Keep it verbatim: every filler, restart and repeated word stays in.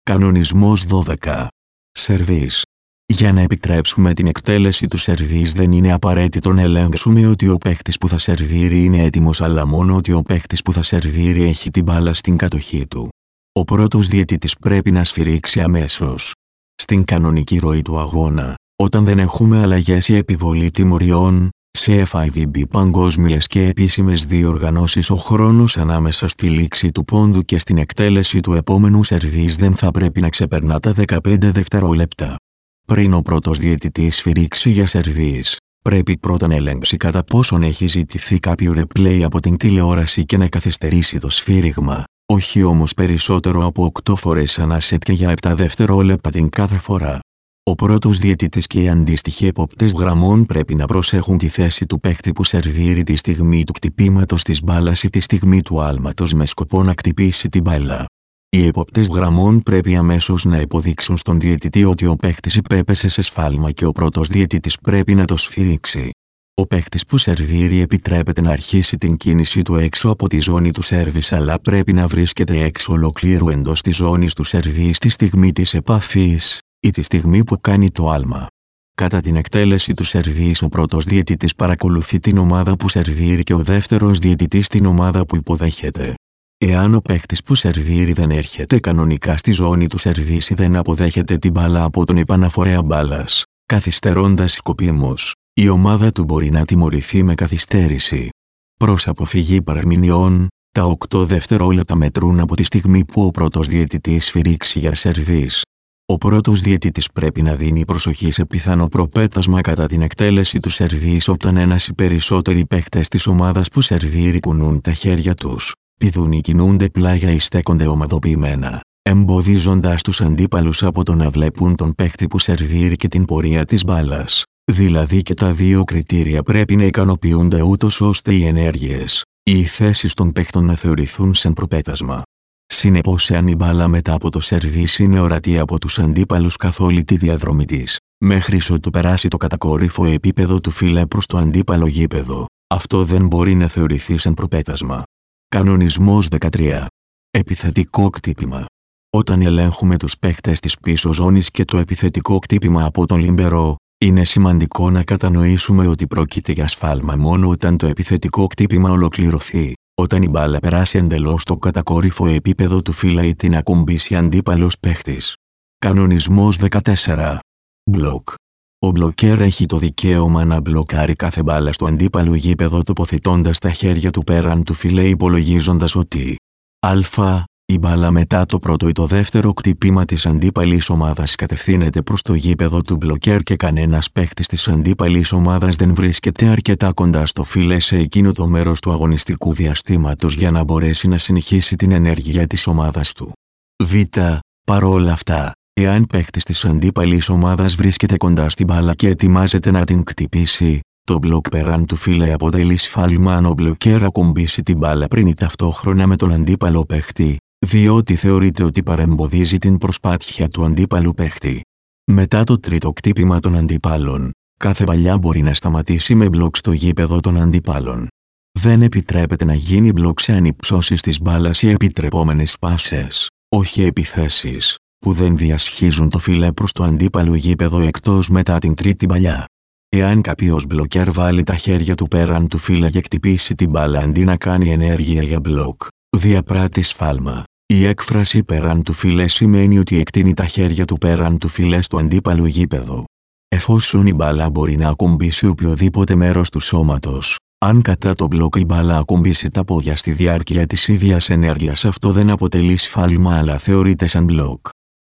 Κανονισμός δώδεκα. Σερβίς. Για να επιτρέψουμε την εκτέλεση του σερβίς δεν είναι απαραίτητο να ελέγξουμε ότι ο παίκτης που θα σερβίρει είναι έτοιμος, αλλά μόνο ότι ο παίκτης που θα σερβίρει έχει την μπάλα στην κατοχή του. Ο πρώτος διαιτητής πρέπει να σφυρίξει αμέσως. Στην κανονική ροή του αγώνα, όταν δεν έχουμε αλλαγές ή επιβολή τιμωριών, σε εφ άι βι μπι παγκόσμιες και επίσημες διοργανώσεις, ο χρόνος ανάμεσα στη λήξη του πόντου και στην εκτέλεση του επόμενου σερβίς δεν θα πρέπει να ξεπερνά τα δεκαπέντε δευτερόλεπτα. Πριν ο πρώτος διαιτητής σφυρίξει για σερβίς, πρέπει πρώτα να ελέγξει κατά πόσον έχει ζητηθεί κάποιο replay από την τηλεόραση και να καθυστερήσει το σφύριγμα, όχι όμως περισσότερο από οκτώ φορές ανά σετ και για επτά δευτερόλεπτα την κάθε φορά. Ο πρώτος διαιτητής και οι αντίστοιχοι εποπτές γραμμών πρέπει να προσέχουν τη θέση του παίκτη που σερβίρει τη στιγμή του χτυπήματος της μπάλας ή τη στιγμή του άλματος με σκοπό να χτυπήσει την μπάλα. Οι εποπτές γραμμών πρέπει αμέσως να υποδείξουν στον διαιτητή ότι ο παίκτης υπέπεσε σε σφάλμα και ο πρώτος διαιτητής πρέπει να το σφυρίξει. Ο παίκτης που σερβίρει επιτρέπεται να αρχίσει την κίνηση του έξω από τη ζώνη του σέρβις, αλλά πρέπει να βρίσκεται έξω ολοκλήρου εντός της ζώνης του σερβίς τη στιγμή της επαφής ή τη στιγμή που κάνει το άλμα. Κατά την εκτέλεση του σερβίς, ο πρώτος διαιτητής παρακολουθεί την ομάδα που σερβίρει και ο δεύτερος διαιτητής την ομάδα που υποδέχεται. Εάν ο παίκτης που σερβίρει δεν έρχεται κανονικά στη ζώνη του σερβίς ή δεν αποδέχεται την μπάλα από τον επαναφορέα μπάλας, καθυστερώντας σκοπίμως, η ομάδα του μπορεί να τιμωρηθεί με καθυστέρηση. Προς αποφυγή παραμηνιών, τα οκτώ δευτερόλεπτα μετρούν από τη στιγμή που ο πρώτος διαιτητής σφυρίξει για σερβίς. Ο πρώτος διαιτητής πρέπει να δίνει προσοχή σε πιθανό προπέτασμα κατά την εκτέλεση του σερβίς όταν ένας ή περισσότεροι παίκτες της ομάδας που σερβίρει κουνούν τα χέρια τους, πηδούν ή κινούνται πλάγια ή στέκονται ομαδοποιημένα, εμποδίζοντας τους αντίπαλους από το να βλέπουν τον παίκτη που σερβίρει και την πορεία της μπάλας. Δηλαδή και τα δύο κριτήρια πρέπει να ικανοποιούνται ούτως ώστε οι ενέργειες ή οι θέσεις των παίκτων να θεωρηθούν σαν προπέτασμα. Συνεπώς, εάν η μπάλα μετά από το σερβίς είναι ορατή από τους αντίπαλους καθ' όλη τη διαδρομή της, μέχρι ότου περάσει το κατακόρυφο επίπεδο του φύλλα προς το αντίπαλο γήπεδο, αυτό δεν μπορεί να θεωρηθεί σαν προπέτασμα. Κανονισμός δεκατρία. Επιθετικό χτύπημα. Όταν ελέγχουμε τους παίκτες της πίσω ζώνης και το επιθετικό χτύπημα από τον λιμπερό, είναι σημαντικό να κατανοήσουμε ότι πρόκειται για σφάλμα μόνο όταν το επιθετικό χτύπημα ολοκληρωθεί, όταν η μπάλα περάσει εντελώς το κατακόρυφο επίπεδο του φύλλα ή την ακουμπήσει αντίπαλος παίκτης. Κανονισμός δεκατέσσερα. Μπλοκ. Ο μπλοκέρ έχει το δικαίωμα να μπλοκάρει κάθε μπάλα στο αντίπαλο γήπεδο τοποθετώντας τα χέρια του πέραν του φύλλα, υπολογίζοντας ότι α. η μπάλα μετά το πρώτο ή το δεύτερο χτυπήμα της αντίπαλης ομάδας κατευθύνεται προς το γήπεδο του μπλοκέρ και κανένας παίκτης της αντίπαλης ομάδας δεν βρίσκεται αρκετά κοντά στο φύλλα σε εκείνο το μέρος του αγωνιστικού διαστήματος για να μπορέσει να συνεχίσει την ενέργεια της ομάδας του. Β. Παρόλα αυτά, εάν παίκτης της αντίπαλης ομάδας βρίσκεται κοντά στην μπάλα και ετοιμάζεται να την χτυπήσει, το μπλοκ πέραν του φύλλα αποτελεί σφάλμα αν ο μπλοκέρ ακουμπήσει την μπάλα πριν ή ταυτόχρονα με τον αντίπαλο παίκτη, διότι θεωρείται ότι παρεμποδίζει την προσπάθεια του αντίπαλου παίκτη. Μετά το τρίτο χτύπημα των αντιπάλων, κάθε παλιά μπορεί να σταματήσει με μπλοκ στο γήπεδο των αντιπάλων. Δεν επιτρέπεται να γίνει μπλοκ σε ανυψώσεις της μπάλας ή επιτρεπόμενες πάσες, όχι επιθέσεις, που δεν διασχίζουν το φύλλα προς το αντίπαλο γήπεδο εκτός μετά την τρίτη παλιά. Εάν κάποιος μπλοκέρ βάλει τα χέρια του πέραν του φύλλα και χτυπήσει την μπάλα αντί να κάνει ενέργεια για μπλοκ, διαπράττει σφάλμα. Η έκφραση πέραν του φύλλα σημαίνει ότι εκτείνει τα χέρια του πέραν του φύλλα στο αντίπαλο γήπεδο. Εφόσον η μπάλα μπορεί να ακουμπήσει οποιοδήποτε μέρος του σώματος, αν κατά το μπλοκ η μπάλα ακουμπήσει τα πόδια στη διάρκεια της ίδιας ενέργειας, αυτό δεν αποτελεί σφάλμα αλλά θεωρείται σαν μπλοκ.